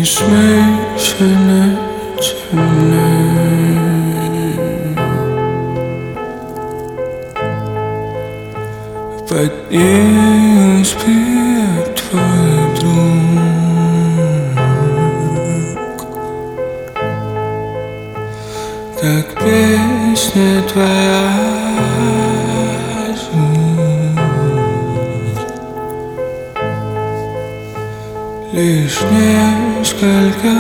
Несмешанно темная, под ней спит твой друг, как песня твоя жизнь. Лишь несколько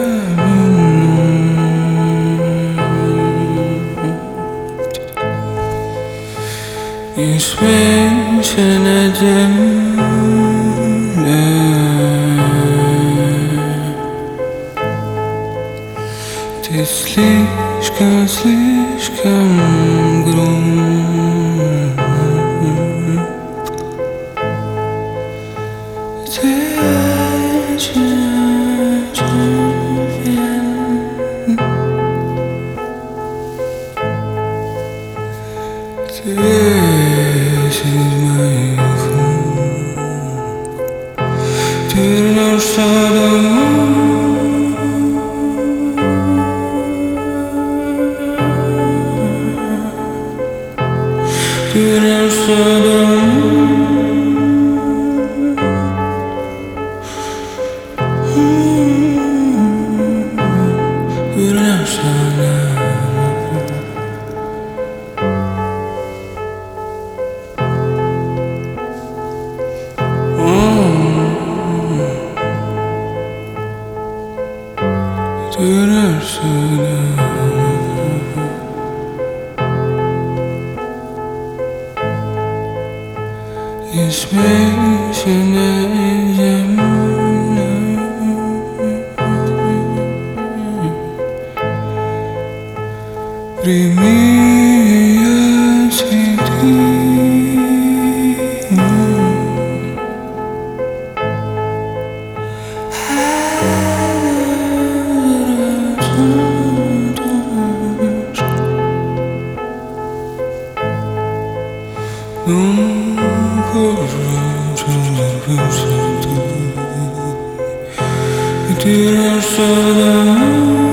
минут и смешана земля. Ты слишком груб. Ты Ты весь из моих рук. Ты вернешься домой. Ты вернешься домой. Вернешься домой. Ты вернешься домой. Несмешанная земля, прими ее цветы. Ты вернешься домой.